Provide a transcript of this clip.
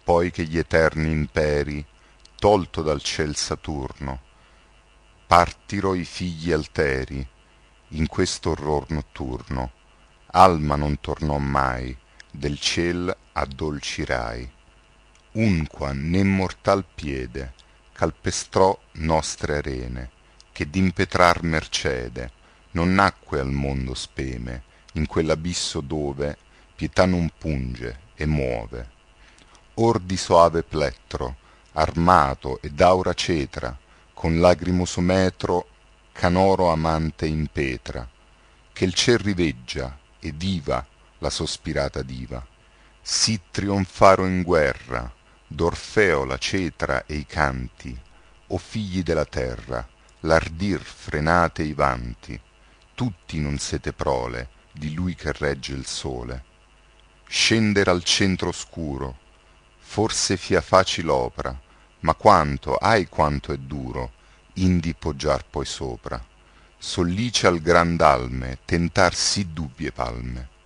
poi che gli eterni imperi, tolto dal ciel Saturno, partiro i figli alteri, in quest'orror notturno, Alma non tornò mai del ciel a dolci rai. Unqua né mortal piede calpestrò nostre arene, che d'impetrar mercede non nacque al mondo speme, in quell'abisso dove pietà non punge e muove. Or di soave plettro, armato e d'aura cetra, con lagrimoso metro canoro amante impetra, che il ciel riveggia e viva la sospirata diva. Sì trionfaro in guerra d'Orfeo la cetra e i canti, o figli della terra, l'ardir frenate i vanti, tutti non siete prole di lui che regge il sole. Scendere al centro oscuro, forse fia facil opra, ma quanto, ahi quanto è duro, indi poggiar poi sopra. Sollice al grand'alme tentar sì dubbie palme,